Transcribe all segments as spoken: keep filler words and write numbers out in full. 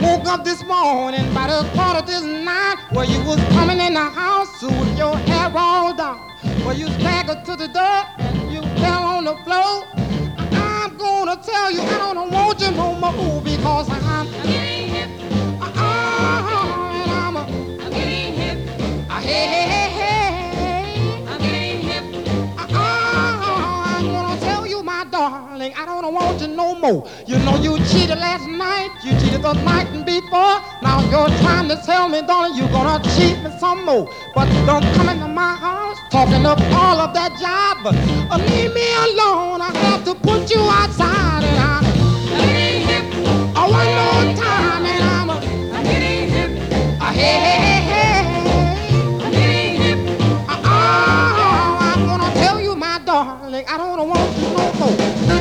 Woke up this morning by the quarter to nine. Well, you was coming in the house with your hair all down. Well, you staggered to the door and you fell on the floor. I'm gonna tell you I don't want you no more because I'm getting hip. Uh-uh, and I'm a, I'm getting hip. Uh, hey, hey, hey, hey. I'm getting hip. Uh-uh, I'm gonna tell you, my darling, I don't want you no more. You know you cheated last night, you cheated the night before. Now you're trying to tell me, darling, you're gonna cheat me some more. But don't come into my house talking up all of that jive. Uh, leave me alone, I have to put you outside. And I'm getting hip. Oh, one more time, and I'm, I'm getting hip. Uh, hey, hey, hey, hey. I'm getting hip. Uh-uh, I'm gonna tell you, my darling, I don't want you no more.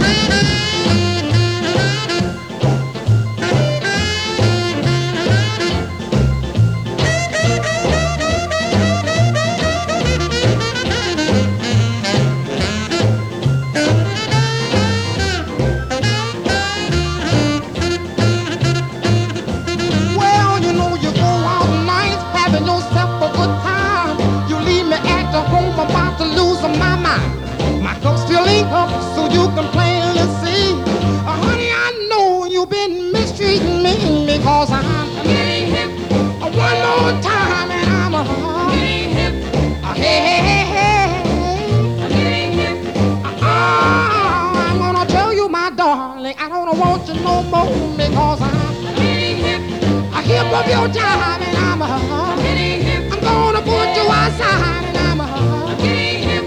So you can plainly see, uh, honey, I know you've been mistreating me because I'm getting hip. Uh, one more time and I'm uh, getting hip. Uh, hey, hey, hey, hey. I'm getting hip. Uh, uh, I'm gonna tell you, my darling, I don't want you no more because I'm getting hip. I hear of your job and I'm uh, getting hip. I'm gonna put you outside and I'm uh, getting hip.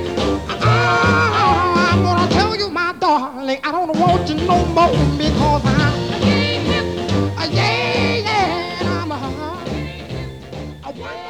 Darling, I don't want you no more because I'm getting hip. Uh, yeah, yeah, and I'm a, uh,